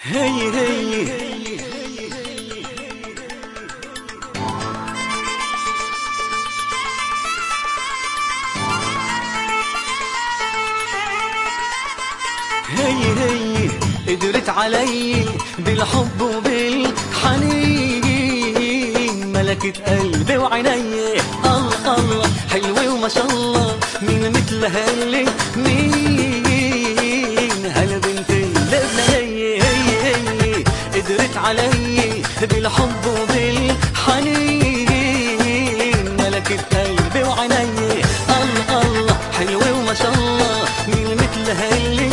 هي هي هي قدرت علي بالحب وبالحنين، ملكت قلبي وعيني. الله الله حلوة وما شاء الله، مين مثلها اللي مين هالبنت اللبنانية. هي قدرت علي بالحب وبالحنين، ملكت قلبي وعيني. الله الله حلوة وما شاء الله، مين مثلها اللي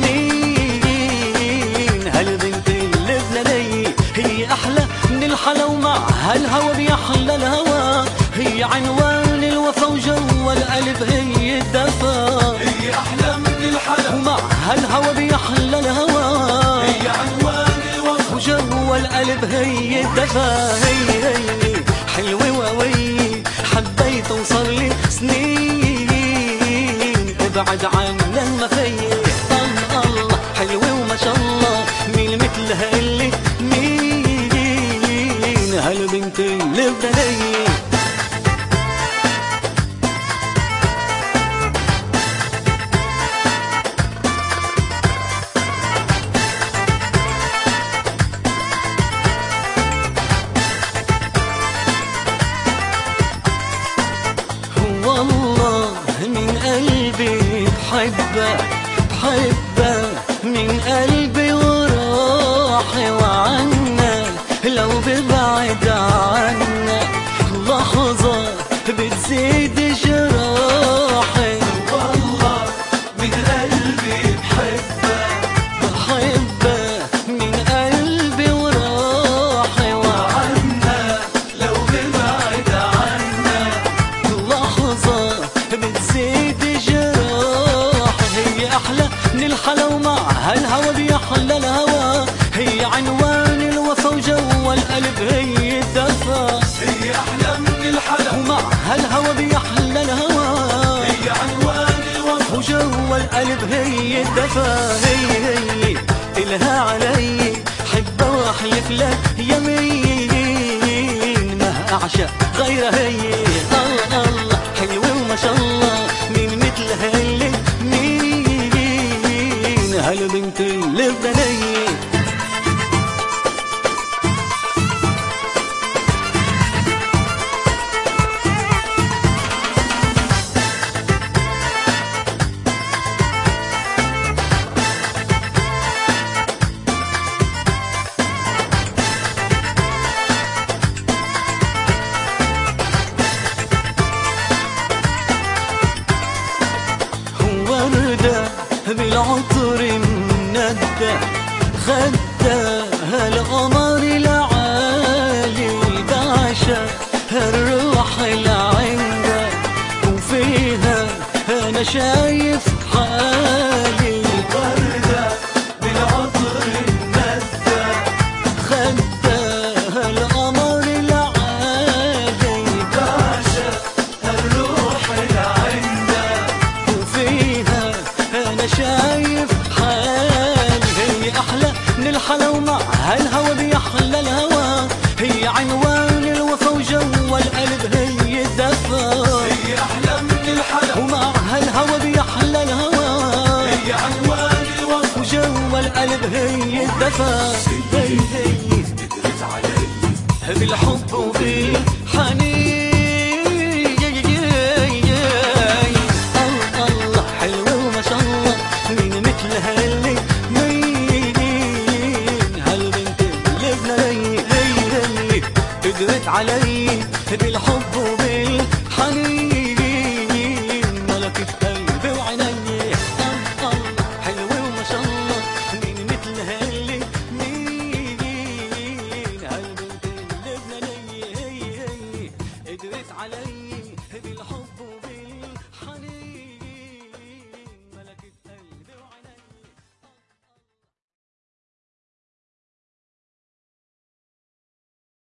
هي أحلى من الحلا ومع هالهوى بيحلى الهوى، هي عنوان الوفا وجو القلب هي الدفا. هي أحلى من الحلا ومع هالهوى بيحلى الهوى، هي عنوان الوفا وجو القلب هي الدفا. هي حلوة وقوية، حبيت اوصل لي سنين، ابعد عنا المخية. الله حلوة وما شاء الله، مين مثلها اللي هالبنت اللبنانية. والله من قلبي بحبك بحبك، من قلبي وراحي وعنا لو ببعد عنا لحظة بتزيد جراحي. والله من قلبي بحبك بحبك، من قلبي وراحي وعنا لو ببعد عنا لحظة بتزيد جراحي. هي أحلى من الحلا ومع هالهوى بيحلى الهوى، هي عنوان الوفا وجو القلب هي الدفا. هي أحلى من الحلا ومع هالهوى بيحلى الهوى، هي عنوان الوفا وجو القلب هي الدفا. هي إلها علي حبة واحلف لك يمين، ما أعشق غيرها. هي الله الله حلوة وما شاء الله، مين مثلها اللي مين هالبنت اللبنانية. بالعطر مندى خدها القمر العالي، بعشق الروح العندة وفيها انا شايف حالي. وردة بالعطر مندى خدها القمر العالي، بعشق الروح العندة وفيها أنا شايف حالي. هي أحلى من الحلا ومع هالهوى بيحلى الهوى، هي عنوان الوفا وجو القلب هي الدفا. هي أحلى من الحلا ومع هالهوى بيحلى الهوى، هي عنوان الوفا وجو القلب هي الدفا. هي قدرت علي بالحب وبالحنين. الله حلوة وما شاء الله، مين مثلها اللي مين هالبنت اللبنانية. هي قدرت علي بالحب وبالحنين، ملكت قلبي وعيني. الله حلوة وما شاء الله، مين مثلها اللي مين هالبنت اللبنانية. هي قدرت علي